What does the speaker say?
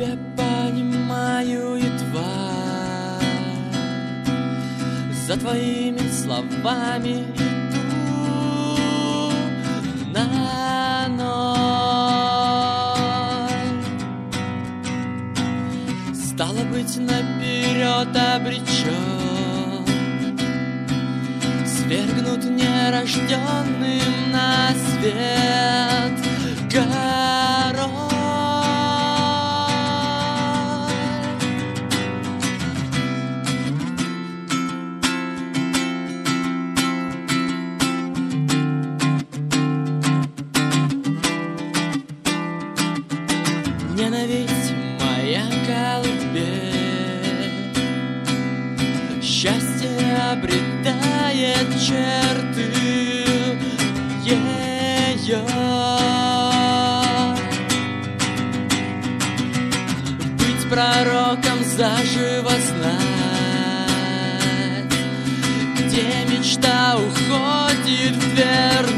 тебя понимаю едва. За твоими словами иду на ноль. Стало быть, наперед обречен, свергнут нерожденным на свет король. Ненависть моя колыбель, счастье обретает черты ее. Быть пророком заживо знать, где мечта уходит в дверь.